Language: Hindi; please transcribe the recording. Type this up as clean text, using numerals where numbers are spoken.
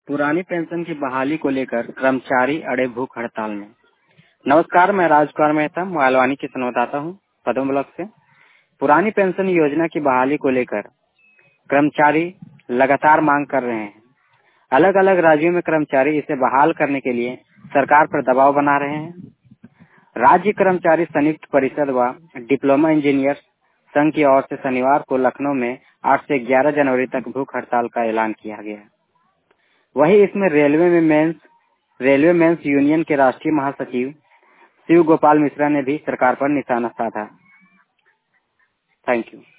पुरानी पेंशन की बहाली को लेकर कर्मचारी अड़े भूख हड़ताल में। नमस्कार, मैं राजकुमार मेहता मोबाइलवानी की संवाददाता हूँ पदम ब्लॉक से। पुरानी पेंशन योजना की बहाली को लेकर कर्मचारी लगातार मांग कर रहे हैं। अलग अलग राज्यों में कर्मचारी इसे बहाल करने के लिए सरकार पर दबाव बना रहे हैं। राज्य कर्मचारी संयुक्त परिषद व डिप्लोमा इंजीनियर संघ की ओर से शनिवार को लखनऊ में 8 से 11 जनवरी तक भूख हड़ताल का ऐलान किया गया। वहीं इसमें रेलवे मेंस यूनियन के राष्ट्रीय महासचिव शिव गोपाल मिश्रा ने भी सरकार पर निशाना साधा। Thank you.